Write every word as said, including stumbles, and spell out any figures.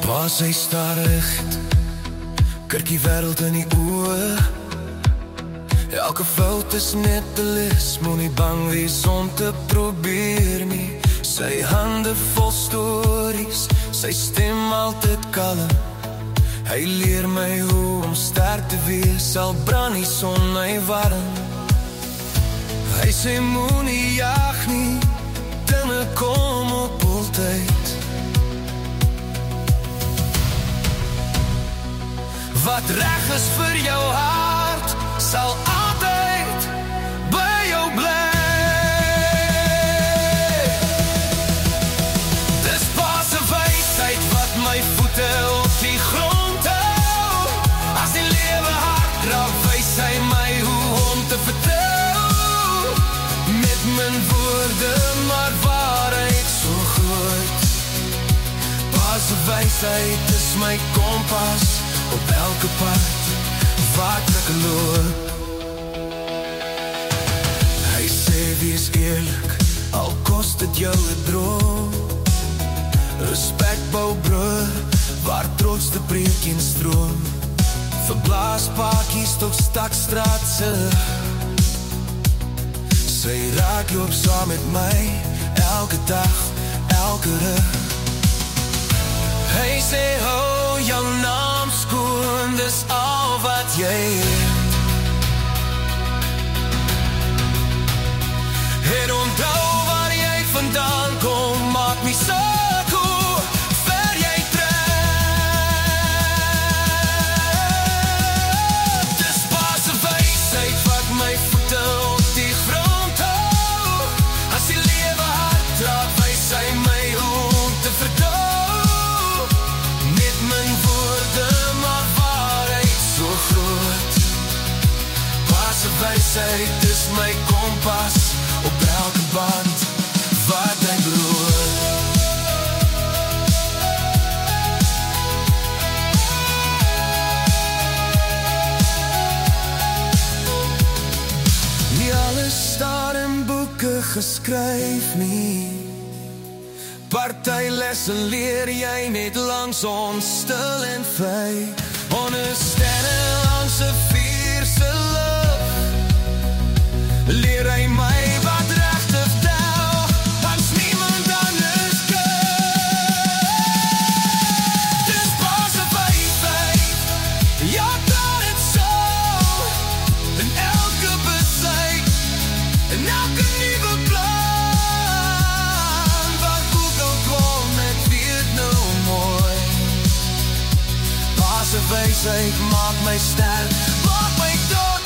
Waar sy starig het, kyk die wêreld in die oë. Elke fout is net 'n les, moenie bang wees om te probeer nie. Sy hande vol stories, sy stem altyd kalm. Hy leer my hoe om sterk te wees, al brand die son my warm. Hy sê moenie jag nie, dinge kom op altyd. Wat reg is vir jou hart, sal altyd by jou bly. Dis Pa se wysheid wat my voete op die grond hou. As die lewe hard draai, wys hy my hoe om te vertrou. Met mijn woorde, maar waarheid so groot. Pa se wysheid is my kompas op elke pad waar ek loop. Hy sê wees eerlik, al kost dit jou 'n droom. Respek bou broer, waar trots te breek en stroom. Verblaas pakies tot stadstraatse. Sy raak loop saam met my, elke dag, elke rug. Hy sê hou jou naam skoon, dis al wat jy het. En onthou waar jy vandaan kom, maak nie saak hoe ver jy trek. Dis Pa se wysheid wat my voete op die grond hou. As die lewe hard draai, wys hy my hoe om te verdou. Wysheid is my kompas op elke band wat ek loop. Nie alles staan in boeke geskryf nie. Party lesse leer jy net langs ons stil en vry. Onderstelle langs 'n vuur se lug. Leer hy my wat reg te vertel, als niemand anders kan. Dis Pa se wysheid, ja dat het so. In elke besluit, in elke nuwe plan. Wat Google kwam, ek weet nou mooi. Pa se wysheid maak my sterk, maak my dood.